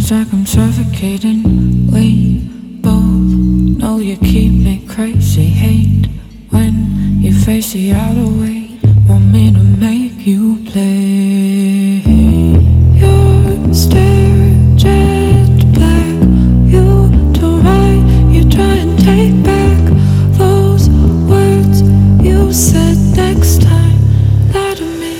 Feels like I'm suffocating. We both know you keep me crazy. Hate when you face the other way. Want me to make you play. Your stare jet black. You don't write, you try and take back those words you said. Next time, lie to me.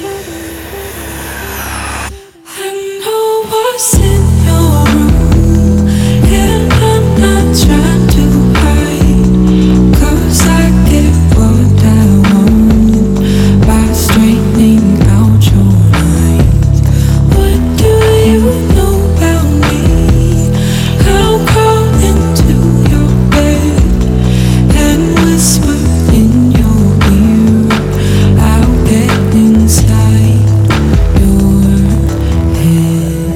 I know what's in your room, and I'm not trying to hide, 'cause I get what I want by straightening out your lines. What do you know about me? I'll crawl into your bed and whisper in your ear. I'll get inside your head.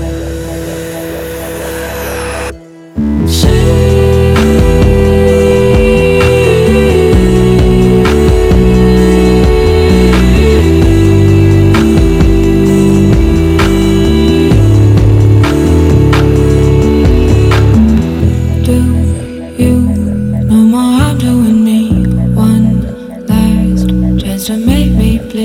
Do you know more? I'm doing me. One last chance to make me bleed.